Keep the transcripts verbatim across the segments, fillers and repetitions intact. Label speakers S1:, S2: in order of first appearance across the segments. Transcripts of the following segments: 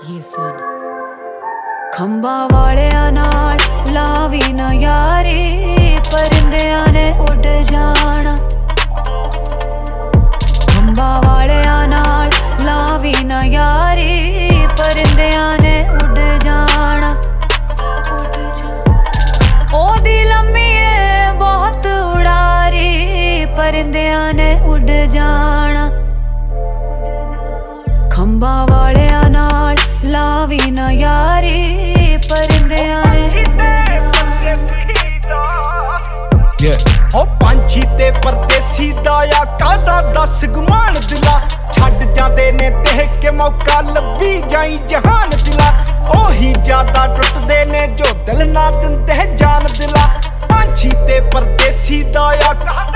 S1: ये सुन खंबा वालिया नाल लावी ना यारी परिंदियां ने उड़ जाना खंबा वालिया नाल लावी ना यारी परिंदियां ने उड़ जाना उड़ जा ओदी लम्मी है बहुत उड़ारी परिंदियां ने उड़ जाना खंबा वालिया नाल लावी ना यारी परिंदियां ने
S2: हो पंछी ते परदेसी दाया कादा दस गुमान दिला छड़ जांदे ने देख के मौका लब्भी जाई जहान दिला ओही ज्यादा टुटदे ने जो दिल ना दिंदे जान दिला पंछी ते परदेसी दाया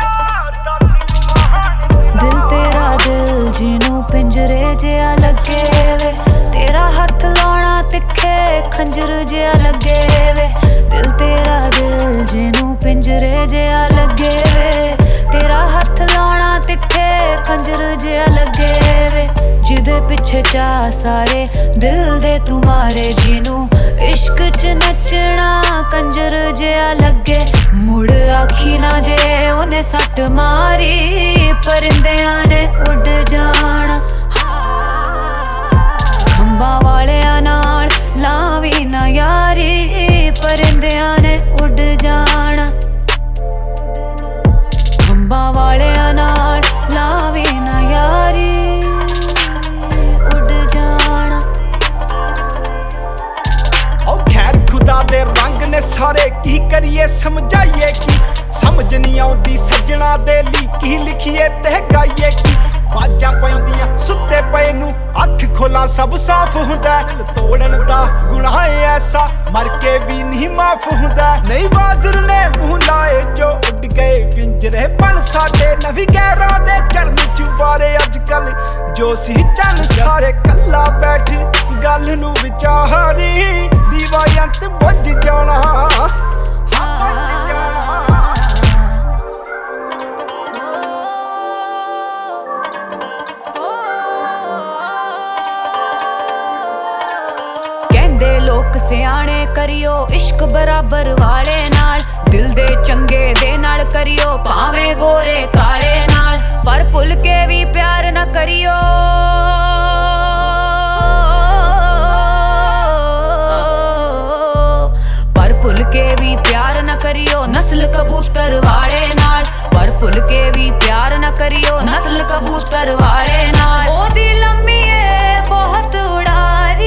S1: दिल तेरा दिल जिनू पिंजरे जिहा लगे वे तेरा हथ लाउणा तिखे खंजर जिहा लगे वे दिल तेरा दिल जिनू पिंजरे जिहा लगे वे तेरा हथ लाउणा तिखे खंजर जिहा लगे वे जिदे पिछे चा सारे दिल दे तुम्हारे जिनू इश्क च नचना कंजर जिहा लगे मुड़ आखी ना जे उन्हें सट मारी परिंदियां ने उड़ जाना खंबा वालिया नाल लावी ना यारी परिंदियां ने उड़ जाना खंबा वालिया नाल लावी ना यारी उड़ जाना
S2: ओ खैर खुदा दे रंग ने सारे की करिए समझाइए की समझ नहीं आउंदी सजना दे ली की लिखिए ते गाइए की बाजा पैंदियां सुत्ते पए नू अख खोला सब साफ हुंदा दिल तोड़न दा गुनाह ऐसा मर के भी नहीं माफ हुंदा नहीं बाजर ने मुंह लाए जो उड़ गए पिंजरे पन साडे नवी गैरां दे चढ़न चुबारे अजकल जो सी चल सारे कल्ला बैठ गल नू विचारी दीवा अंत बुझ जाना
S1: कहंदे लोक सियाणे करियो इश्क बराबर वाले नाल दिल दे चंगे दे नाल करियो भावें गोरे काले नाल पर भुल के भी प्यार न करियो पर भुल के भी प्यार न करियो नस्ल कबूतर वाले नाल पर भुल के भी प्यार न करियो नस्ल कबूतर वाले नाल ओदी लम्मी है बहुत उड़ारी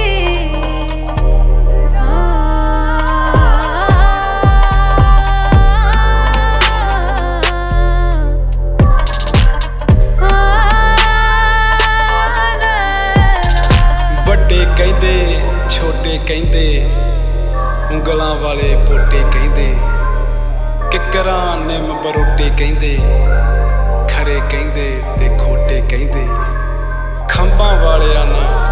S3: ਕਹਿੰਦੇ ਛੋਟੇ ਕਹਿੰਦੇ ਉਂਗਲਾਂ ਵਾਲੇ ਪੋਟੇ ਕਹਿੰਦੇ ਕਿਕਰਾਂ ਨਿੰਮ ਬਰੋਟੇ ਕਹਿੰਦੇ ਖਰੇ ਕਹਿੰਦੇ ਤੇ ਖੋਟੇ ਕਹਿੰਦੇ ਖੰਭਾਂ ਵਾਲਿਆਂ ਨਾਲ